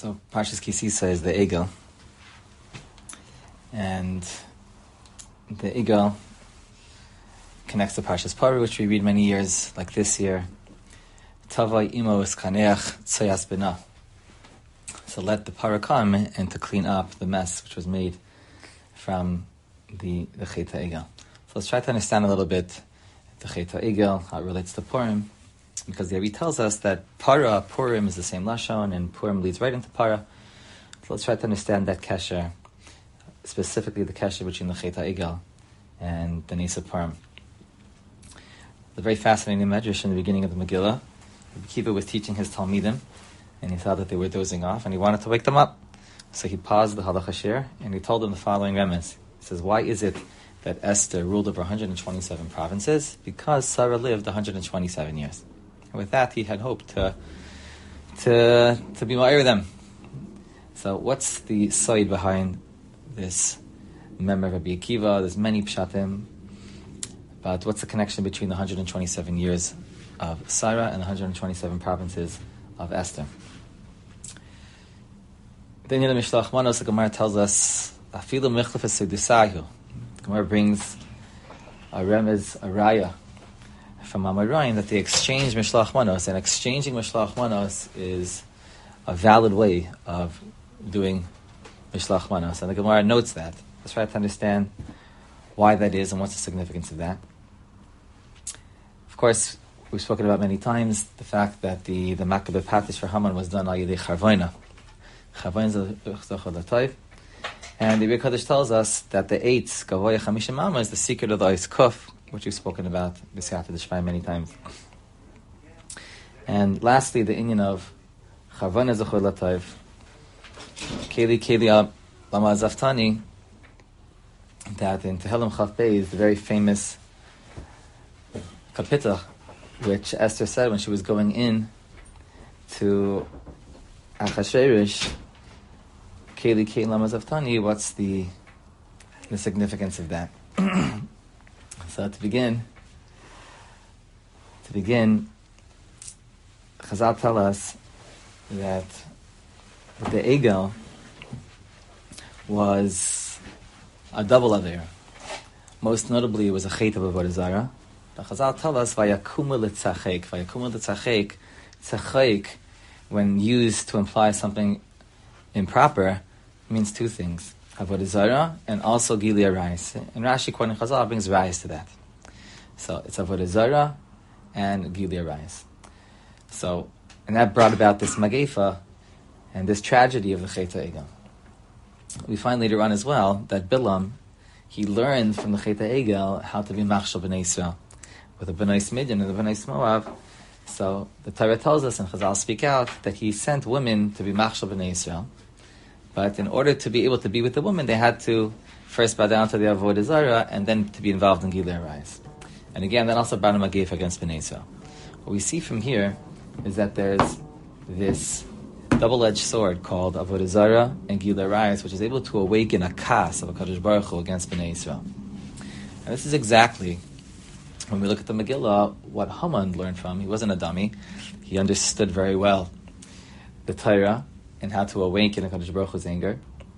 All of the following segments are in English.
So Parshas Kisisa is the Egel, and the Egel connects to Parshas Paru, which we read many years, like this year. Tavai imo eskaneach tzayas bina. So let the Paru come and to clean up the mess which was made from the Chet HaEgel. So let's try to understand a little bit the Chet HaEgel, how it relates to Purim, because the Rebbe tells us that Purim is the same Lashon, and Purim leads right into Para. So let's try to understand that kesher, specifically the kesher between the Chet HaEgel and the Nesa Purim. The very fascinating medrash in the beginning of the Megillah. Rabbi Kiva was teaching his Talmidim, and he thought that they were dozing off, and he wanted to wake them up. So he paused the Halacha Shir, and he told them the following remez. He says, why is it that Esther ruled over 127 provinces? Because Sarah lived 127 years. And with that, he had hoped to be ma'ir them. So what's the side behind this memory of Rabbi Akiva? There's many pshatim, but what's the connection between the 127 years of Sarah and the 127 provinces of Esther? Then the Mishlach Manos, the Gemara tells us, Afilu michlef esudusayu. The Gemara brings a remez, a raya, from Amoraim, that they exchange Mishlach Manos, and exchanging Mishlach Manos is a valid way of doing Mishlach Manos. And the Gemara notes that. Let's try to understand why that is and what's the significance of that. Of course, we've spoken about many times the fact that the Makkah Patish for Haman was done al Yidei Charvoina. Charvoina Zachor Latayv. And the Rebbe Kaddish tells us that the 8 Gavoya Chamishim Amma is the secret of the Ois Kuf, which we've spoken about B'Siyata D'Shvai many times. And lastly, the inyan of Charvoina Zachor Latayv, Keli Lama Zaftani, that in Tehillim Chaf Bey is the very famous kapitah, which Esther said when she was going in to Achashverosh, Keli Lama Zaftani, what's the significance of that? So to begin, Chazal tell us that the Egel was a double Aveira. Most notably, it was a Chet of Avodah Zarah. The Chazal tell us, Vayakumu l'tzachek. Vayakumu l'tzachek, tzachek, when used to imply something improper, means two things. Avodah Zarah and also Gili Arayis. And Rashi, quoting Chazal, brings Rayis to that. So it's Avodah Zarah and Gili Arayis. So, and that brought about this Magefa and this tragedy of the Chet HaEgel. We find later on as well that Bilam, he learned from the Chet HaEgel how to be Machshel B'nai Yisrael with the B'nai Midian and the B'nai Moav. So the Torah tells us, and Chazal speak out, that he sent women to be Machshel B'nai Yisrael. But in order to be able to be with the woman, they had to first bow down to the Avodah Zarah and then to be involved in Gilui Arayis. And again, that also brought him a Magefa against B'nai Yisrael. What we see from here is that there's this double-edged sword called Avodah Zarah and Gilui Arayis, which is able to awaken a kas of a Kadosh Baruch Hu against B'nai Yisrael. And this is exactly, when we look at the Megillah, what Haman learned from. He wasn't a dummy. He understood very well the Torah and how to awaken a Kadosh Baruch Hu's anger.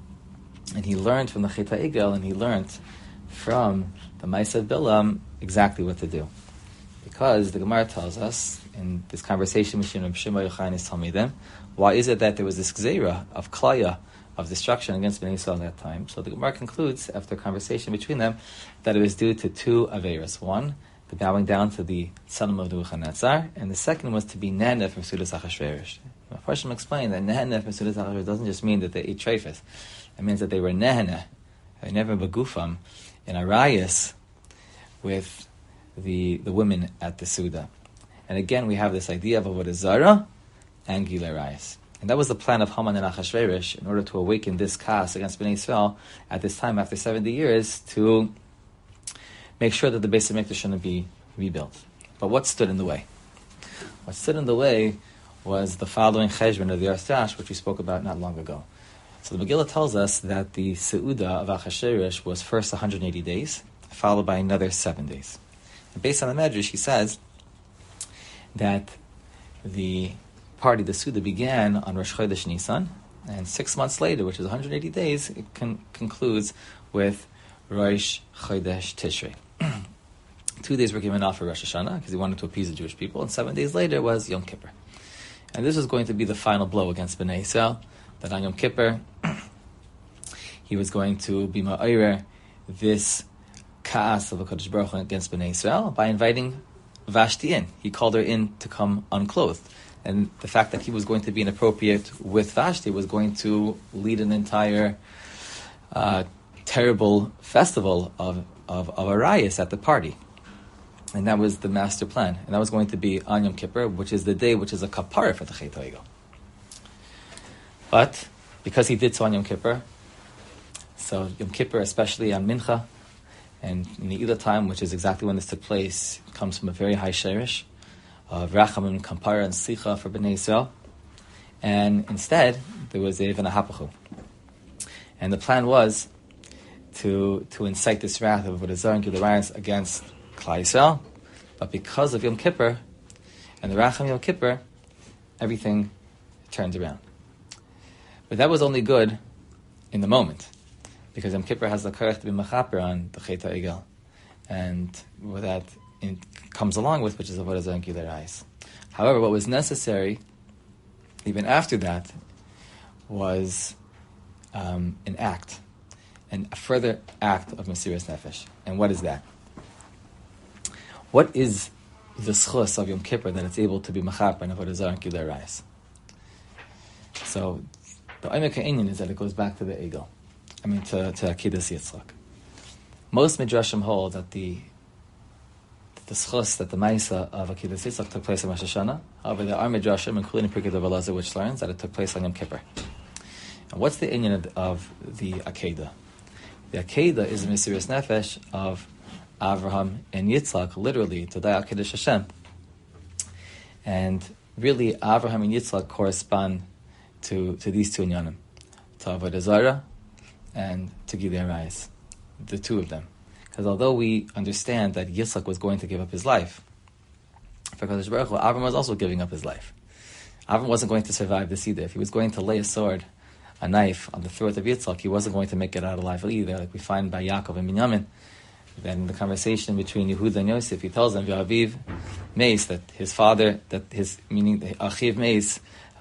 And he learned from the Chet HaEgel, and he learned from the Ma'aseh Bilam exactly what to do. Because the Gemara tells us, in this conversation between Reb Shimon Yochai and his Talmidim, why is it that there was this gzeira of klaya, of destruction against Bnei Yisrael at that time? So the Gemara concludes, after a conversation between them, that it was due to two averas. One, the bowing down to the son of Nebuchadnezzar, and the second was to be nehene from Sudas Achashverosh. Farshim explained that nehene from Sudas Achashverosh doesn't just mean that they ate treifas. It means that they were nehene, they never begufam, in arayas with the women at the Suda. And again, we have this idea of Avodah Zarah and Gilui Arayis. And that was the plan of Haman and Achashverosh in order to awaken this chaos against Bnei Yisrael at this time, after 70 years, to make sure that the Beis HaMikdash shouldn't be rebuilt. But what stood in the way? What stood in the way was the following cheshbon of the Arstash, which we spoke about not long ago. So the Megillah tells us that the Seudah of Achashverosh was first 180 days, followed by another 7 days. And based on the Medrash, he says that the party, the Seudah, began on Rosh Chodesh Nisan, And 6 months later, which is 180 days, it concludes with Rosh Chodesh Tishrei. 2 days were given off for Rosh Hashanah because he wanted to appease the Jewish people, and 7 days later was Yom Kippur. And this was going to be the final blow against Bnei Yisrael, that on Yom Kippur he was going to be ma'orer this ka'as of HaKadosh Baruch Hu against Bnei Yisrael by inviting Vashti in. He called her in to come unclothed. And the fact that he was going to be inappropriate with Vashti was going to lead an entire terrible festival of arayas at the party. And that was the master plan. And that was going to be on Yom Kippur, which is the day which is a kapara for the Chet HaEgel. But because he did so on Yom Kippur, so Yom Kippur, especially on Mincha, and in the Ila time, which is exactly when this took place, comes from a very high sherish of Rachamim, Kapara, and Slicha for Bnei Yisrael. And instead, there was even a Hapachu. And the plan was to incite this wrath of Avodah Zarah and Gilurayos against Klal Yisrael. But because of Yom Kippur and the Racham Yom Kippur, everything turned around. But that was only good in the moment, because Yom Kippur has the korach to be mechaper on the Chet HaEgel, and what that comes along with, which is Avodah Zarah and Gilurayos. However, what was necessary, even after that, was an act, and a further act of Mesiras Nefesh. And what is that? What is the schus of Yom Kippur that it's able to be mechaper on Avodah Zarah and Gilurayos? So, the Omek HaInyan is that it goes back to the Egel. To Akedas Yitzchak. Most midrashim hold that the schus, that the Maisa of Akedas Yitzchak took place on Rosh Hashanah. However, there are midrashim, including Pirkei Rav Elazar, which learns that it took place on Yom Kippur. And what's the inyan of the Akedah? The Akedah is a Mesiras Nefesh of Avraham and Yitzchak, literally, Todai Akedah Hashem. And really, Avraham and Yitzchak correspond to these two inyanim, to Avodah Zarah and to Gilurayos, the two of them. Because although we understand that Yitzchak was going to give up his life, for Kadosh Baruch Hu, Avram was also giving up his life. Avram wasn't going to survive this either. If he was going to lay a knife on the throat of Yitzchak, he wasn't going to make it out alive either, like we find by Yaakov and Binyamin. Then in the conversation between Yehuda and Yosef, he tells them, V'aviv Meis, that his father, meaning Achiv Meis,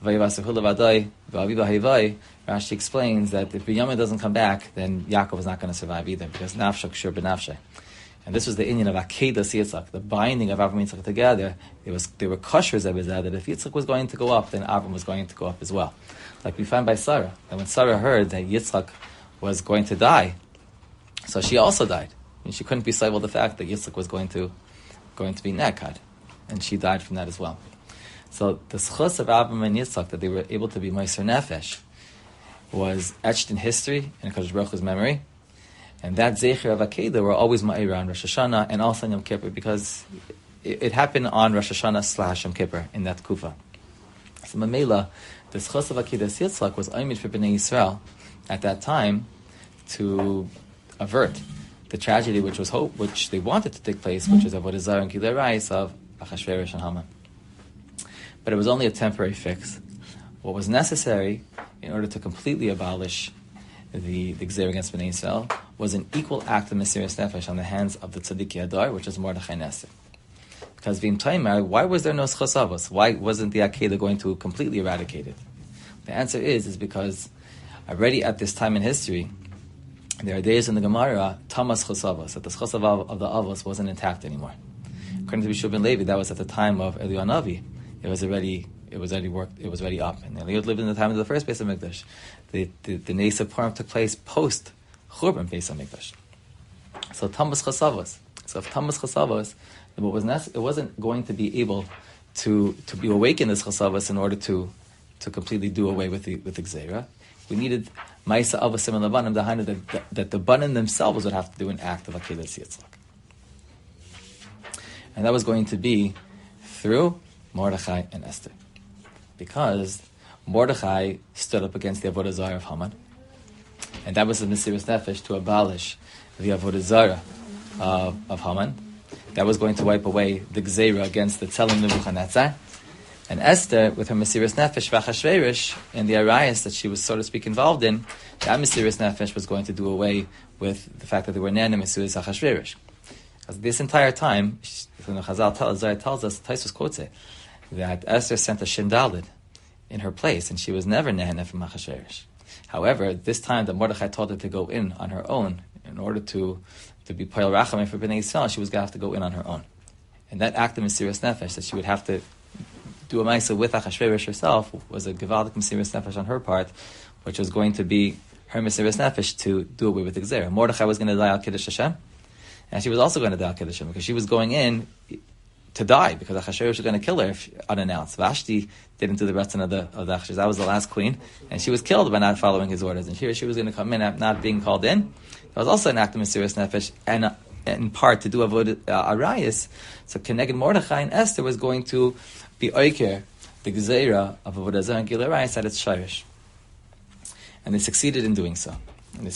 Rashi explains that if Binyamin doesn't come back, then Yaakov is not going to survive either, because Nafshak Shur B'Nafshay. And this was the inyan of Akedas Yitzchak, the binding of Avram and Yitzchak together. They were kosher that if Yitzchak was going to go up, then Avram was going to go up as well. Like we find by Sarah, that when Sarah heard that Yitzchak was going to die, so she also died. And she couldn't be civil the fact that Yitzchak was going to be Nekad, and she died from that as well. So the schus of Avram and Yitzchak, that they were able to be Meiser Nefesh, was etched in history, in HaKadosh Baruch Hu's memory. And that Zecher of Akedah were always Ma'ira on Rosh Hashanah and also on Yom Kippur, because it happened on Rosh Hashanah / Yom Kippur in that Kufa. So Mamela, the schus of Akedas Yitzchak was Oimid for Bnei Yisrael at that time to avert the tragedy which they wanted to take place, which is Avodah Zarah and Gilurayos of Achashverosh and Haman. But it was only a temporary fix. What was necessary in order to completely abolish the Gzeir against Bnei Yisrael was an equal act of Mesiras Nefesh on the hands of the Tzaddik Adar, which is Mordechai Nesser. Because V'im Taimar, why was there no schus avos? Why wasn't the Akedah going to completely eradicate it? The answer is because already at this time in history, there are days in the Gemara, Tamas schus avos, that the schus of the avos wasn't intact anymore. According to Bishur ben Levi, that was at the time of Eliyahu Navi. It was already up. And Eliyahu lived in the time of the first Beis HaMikdash. The Neis of Purim took place post Churban Beis HaMikdash. So Tamas schus avos. So if Tamas schus avos, it wasn't going to be able to be awakened as schus avos in order to completely do away with the Gzeira. We needed Ma'isa Avasim and Labanim, that the Banim themselves would have to do an act of Akedas Yitzchak. And that was going to be through Mordechai and Esther. Because Mordechai stood up against the Avodah Zarah of Haman. And that was the Mesiras Nefesh to abolish the Avodah Zarah of Haman. That was going to wipe away the Gzeira against the Tzelem Nebuchadnezzar. And Esther, with her Mesiras Nefesh v'Achashverosh, and the arayas that she was, so to speak, involved in, that Mesiras Nefesh was going to do away with the fact that they were Nana Mesiras Achashverosh. Because this entire time, Chazal tells us, Taisus quotes it, that Esther sent a Shindalid in her place, and she was never Nehana from Achashverosh. However, this time that Mordechai told her to go in on her own, in order to be Poel Rachamim for Bnei Yisrael, she was going to have to go in on her own. And that act of Mesiras Nefesh, that she would have to do a Maisa with Achashverosh herself, was a Gevaldik Mesiras Nefesh on her part, which was going to be her Mesiras Nefesh to do away with the Gzera. Mordechai was going to die al Kiddush Hashem, and she was also going to die al Kiddush Hashem, because she was going in to die, because Achashverosh was going to kill her if unannounced. Vashti didn't do the rest of the Achashverosh. That was the last queen, and she was killed by not following his orders. And here she was going to come in not being called in. That was also an act of Mesiras Nefesh, and in part to do avoid arayis. So Keneged Mordechai and Esther was going to be oiker the Gzeira of Avodah Zarah and Gilui Arayis at its shirish. And they succeeded in doing so.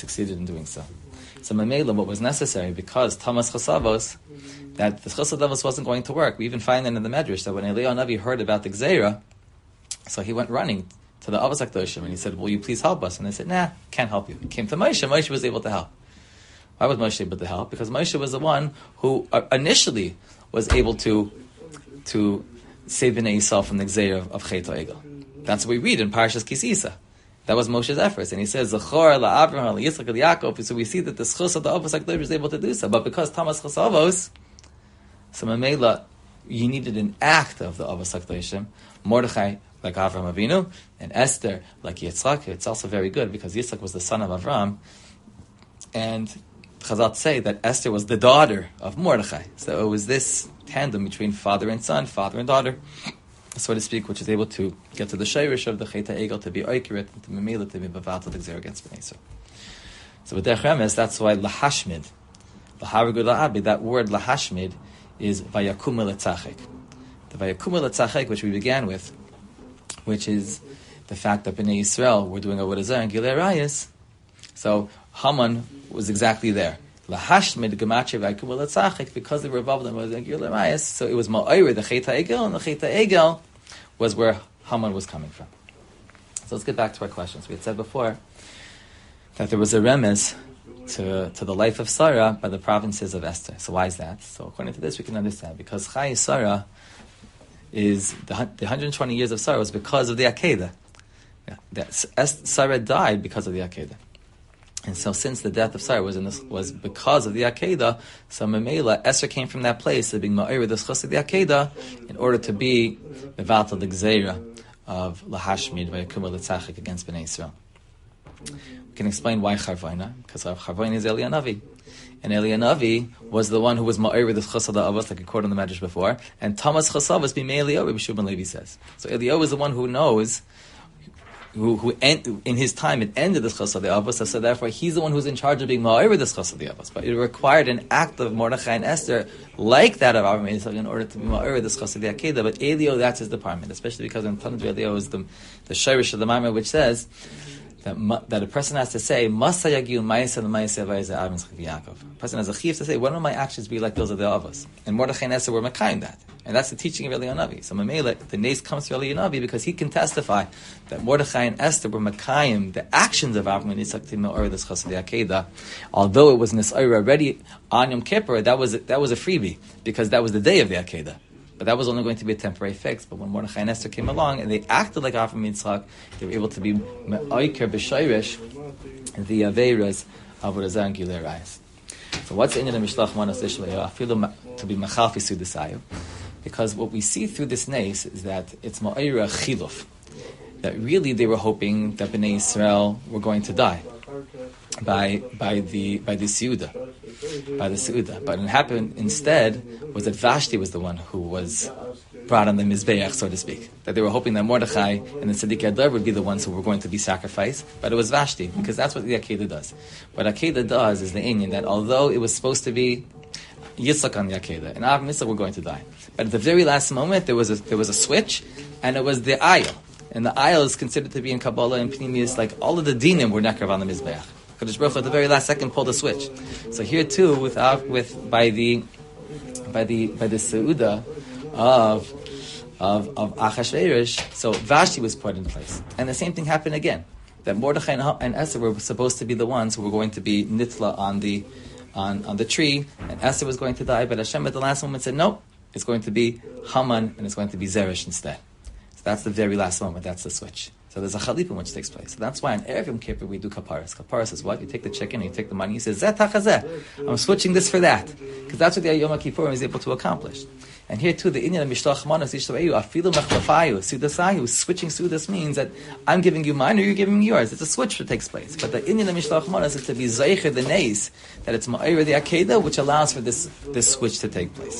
So Mamela, what was necessary, because Tamas Chasavos, that the Chasavos wasn't going to work. We even find that in the Medrash, that when Eliyahu Navi heard about the Gzeira, so he went running to the Avos HaKadoshim, and he said, will you please help us? And they said, nah, can't help you. He came to Moshe. Moshe was able to help. Why was Moshe able to help? Because Moshe was the one who initially was able to save Bnei Yisrael from the Gzeira of Chet HaEgel. That's what we read in Parashas Kisisa. That was Moshe's efforts. And he says, Zachor, LaAvraham, LaYitzchak, LaYaakov. So we see that the Schus of the Avos HaKadosh was able to do so. But because Tamas Chasavos, so Mamela, you needed an act of the Avos HaKadoshim. Mordechai, like Avraham Avinu, and Esther, like Yitzchak. It's also very good, because Yitzchak was the son of Avram. And Chazal say that Esther was the daughter of Mordechai. So it was this tandem between father and son, father and daughter, so to speak, which is able to get to the shayrish of the Chet HaEgel, to be oikerit, and to Mamela, to be Bavat, to the Gzer against Bnei Yisrael. So with Derech Remes, that's why Lahashmid, Laharagud La'abid, that word Lahashmid is Vayakum Letzachek. The Vayakum Letzachek, which we began with, which is the fact that Bnei Yisrael were doing Avodah Zarah and Gilui Arayis. So Haman was exactly there. Lahashmid Gematria Vayakum Letzachek, because they were involved in Avodah Zarah and Gilui Arayis, so it was Ma'ayir, the Chet HaEgel, and the Chet HaEgel was where Haman was coming from. So let's get back to our questions. We had said before that there was a remez to the life of Sarah by the provinces of Esther. So why is that? So according to this, we can understand, because Chai Sarah is the 120 years of Sarah was because of the Akedah. Sarah died because of the Akedah. And so since the death of Sarah was because of the Akedah, so Mamela, Esther came from that place of being Ma'ir the Schus of the Akedah in order to be Mevatel the Gzeira of Lahashmid Vayakum Letzachek against Bnei Yisrael. We can explain why Charvaina, because Charvaina is Eliyahu Navi. And Eliyahu Navi was the one who was Ma'ir the Schus of the Avos, like we quoted in the Medrash before, and Tamas Chasavos be Eliyahu, Rabbi Shimon Levi says. So Eliyahu is the one who knows, who in his time it ended the Schus of the Avos, so therefore he's the one who's in charge of being Ma'ir the Schus of the Avos. But it required an act of Mordechai and Esther like that of Avraham Yisrael in order to be Ma'ir the Schus of the Akedah. But Eliyahu, that's his department, especially because in Tanakh Eliyahu is the Shirish of the Maimah, which says that a person has to say, Masayagiu Ma'aseh L'Ma'aseh V'Yazeh Avraham Yitzchak Yaakov. A person has a chiv to say, why don't my actions be like those of the Avos? And Mordechai and Esther were Makayim that. And that's the teaching of Eliyahu Navi. So Mamela, the nace comes to Eliyahu Navi because he can testify that Mordechai and Esther were Makayim, the actions of Avraham Yitzchak Me'or the Schus of the Akedah. Although it was Nis'ayr already on Yom Kippur, that was a freebie, because that was the day of the Akedah. But that was only going to be a temporary fix. But when Mordechai and Esther came along and they acted like Avraham Yitzchak, they were able to be Me'oiker B'Shayrish, the Aveiras of Avodah Zarah and Gilui Arayis. So what's in the Mishlach Manas Ishmael? To be Machalfi Sudasayu. Because what we see through this nace is that it's Ma'ira Chiluf. That really they were hoping that Bnei Yisrael were going to die by the Seudah. But what happened instead was that Vashti was the one who was brought on the Mizbeach, so to speak. That they were hoping that Mordechai and the Tzaddik Adar would be the ones who were going to be sacrificed, but it was Vashti, because that's what the Akedah does. What Akedah does is the Inyan, that although it was supposed to be Yitzchak on the Akedah, and Avraham Yitzchak were going to die, but at the very last moment there was a switch, and it was the Ayel. And the Ayel is considered to be in Kabbalah and Pnimius, like all of the dinim were nekar on the Mizbeach. Kadosh Baruch Hu at the very last second pulled the switch. So here too, by the Seudah of of Achashverosh, so Vashti was put in place. And the same thing happened again. That Mordechai and Esther were supposed to be the ones who were going to be nitla on the tree, and Esther was going to die, but Hashem at the last moment said, no, it's going to be Haman, and it's going to be Zeresh instead. So that's the very last moment, that's the switch. So there's a chalipim which takes place. So that's why on Erev Yom Kippur we do kaparas. Kaparas is what? You take the chicken, and you take the money, you say, Zeh tachazeh, I'm switching this for that. Because that's what the Yom Kippur is able to accomplish. And here too, the Inyan of Mishlach Manos Yishtaveyu, Afilu Mechlafayu, Sudasayu, switching Sudas means that I'm giving you mine or you're giving me yours. It's a switch that takes place. But the Inyan of Mishlach Manos is to be Zeicher the Neis, that it's Ma'ira the Akedah, which allows for this switch to take place.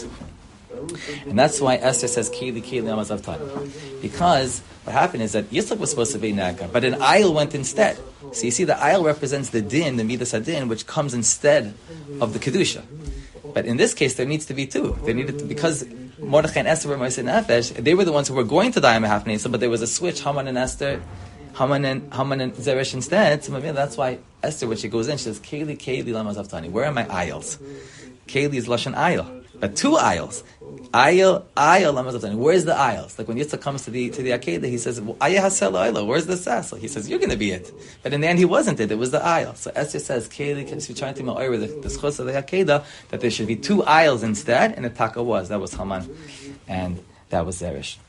And that's why Esther says, Kili Amazav Tani. Because what happened is that Yitzchak was supposed to be Nagar, but an Ayil went instead. So you see, the Ayil represents the Din, the Midas HaDin, which comes instead of the Kedusha. But in this case, there needs to be two. There needed to, because Mordechai and Esther were Moshe Nefesh, they were the ones who were going to die in Mahaf Nesa, but there was a switch, Haman and Esther, Haman and Zeresh instead. So that's why Esther, when she goes in, she says, Keli Lama Zavtani. Where are my aisles? Keli is Lashon aisle. But two aisles. Aisle, Lama Zavtani. Where's the aisles? Like when Yitzchak comes to the Akedah, he says, Ayah Hasel Aisle. Where's the Sassel? He says, you're going to be it. But in the end, he wasn't it. It was the aisle. So Esther says, Keli, she's trying to ma'or the schos of the Akedah, that there should be two aisles instead, and the Taka was. That was Haman, and that was Zeresh.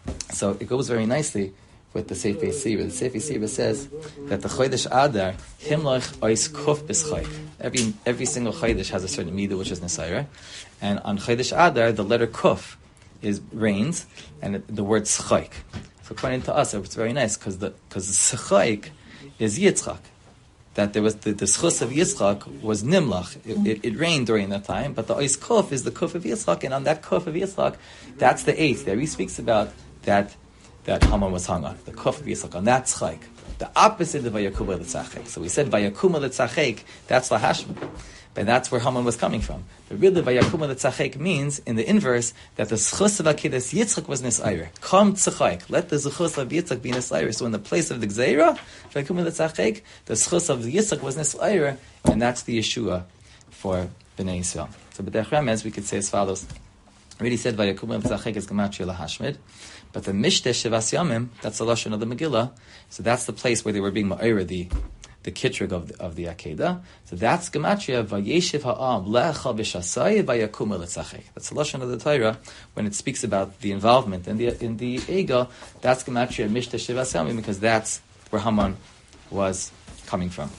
So it goes very nicely with the Sefer Yisira. The Sefer Yisira says that the Chodesh Adar, Himloch Ois Kuf B'Schoik. Every single Chodesh has a certain midah, which is Nesaira. And on Chodesh Adar, the letter Kuf reigns, and the word Schaik. So according to us, it's very nice, because the Schaik is Yitzchak. That there was the schus of Yitzchak was Nimlach. It rained during that time, but the Ois Kuf is the Kuf of Yitzchak, and on that Kuf of Yitzchak, that's the eighth. There he speaks about that Haman was hung on, the Kuf of Yitzchak, on that Schaik. The opposite of Vayakuma L'Tzachek. So we said Vayakuma L'Tzachek, that's Lahashman. But that's where Haman was coming from. But really, Vayakuma L'Tzachek means, in the inverse, that the schus of Akedas Yitzchak was Nisayr. Come Tzachek. Let the schus of Yitzchak be Nisayr. So in the place of the Gzeira, Vayakuma L'Tzachek, the schus of Yitzchak was Nisayr, and that's the Yeshua for Bnei Yisrael. So B'derech Remez, we could say as follows. I already said Vayakuma L'Tzachek is Gematria Lahashmid. But the Mishtesh Shivas Yamim, that's the Lashon of the Megillah, so that's the place where they were being Ma'ira, the Kitrig of the Akedah. So that's Gematria, Vayeshiv Ha'am, Le'echal B'Shasai, Vayakuma L'Tzachek. That's the Lashon of the Torah, when it speaks about the involvement in the Ega, that's Gematria, Mishtesh Shivas Yamim, because that's where Haman was coming from.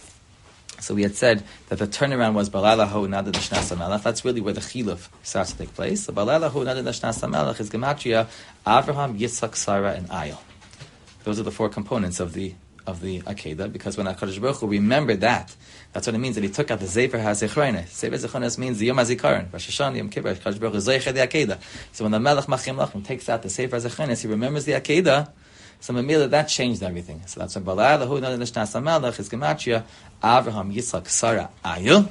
So we had said that the turnaround was Balala Ho Nada Dashnas HaMelech. That's really where the Chiluf starts to take place. So Balala Ho Nada Dashnas HaMelech is Gematria, Avraham, Yitzchak, Sarah, and Ayil. Those are the four components of the Akedah, because when HaKadosh Baruch Hu remembered that, that's what it means that he took out the Zefer HaZechroines. Zefer HaZechroines means the Yom HaZikaron, Rosh Hashanah, Yom Kippur, HaKadosh Baruch Hu Zeicher the Akedah. So when the Melech Machim Lachim takes out the Zefer HaZechroines, he remembers the Akedah. So Mamila, that changed everything. So that's when Balala Hu Nada Dashnas HaMelech is Gematria, Avraham, Yitzchak, Sarah, Ayil.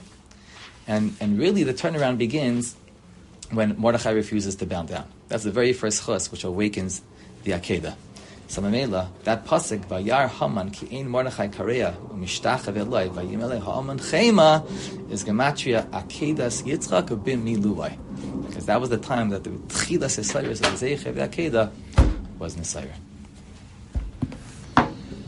And really the turnaround begins when Mordechai refuses to bow down. That's the very first chus which awakens the Akedah. So Mamela, that pasuk, Vayar Haman, Ki Ein Mordechai Kareya, Umishtachav Eloi, Vayimele Haman Chema, is Gematria, Akedas Yitzchak, Bin Miluvai. Because that was the time that the Tchilas Yisayris of the Zeichev Akedah was Nisayr.